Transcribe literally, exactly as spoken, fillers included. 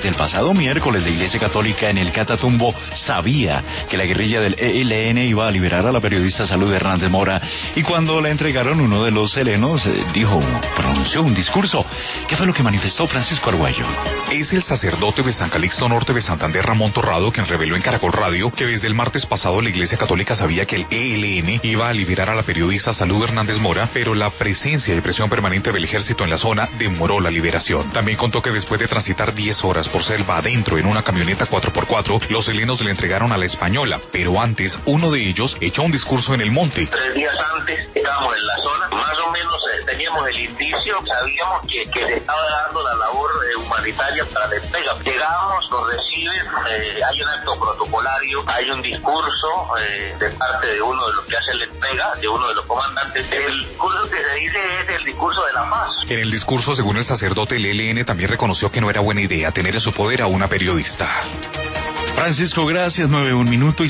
desde el pasado miércoles la Iglesia Católica en el Catatumbo sabía que la guerrilla del E L N iba a liberar a la periodista Salud Hernández Mora, y cuando le entregaron uno de los helenos, eh, dijo, pronunció un discurso. ¿Qué fue lo que manifestó Francisco Arguello? Es el sacerdote de San Calixto Norte de Santander, Ramón Torrado, quien reveló en Caracol Radio que desde el martes pasado la Iglesia Católica sabía que el E L N iba a liberar a la periodista Salud Hernández Mora, pero la presencia y presión permanente del ejército en la zona demoró la liberación. También contó que después de transitar diez horas por selva adentro en una camioneta cuatro por cuatro, los helenos le entregaron a la española, pero antes uno de ellos echó un discurso en el monte. Tres días antes estábamos en la zona, más o menos eh, teníamos el indicio, sabíamos que, que se estaba dando la labor eh, humanitaria para la entrega. Llegamos, nos reciben, eh, hay un acto protocolario, hay un discurso eh, de parte de uno de los que hace la entrega, de uno de los comandantes. El discurso que se dice es el discurso de la paz. En el discurso, según el sacerdote, el E L N también reconoció que no era buena idea tener en su poder a una periodista. Francisco, gracias. Nueve, un minuto y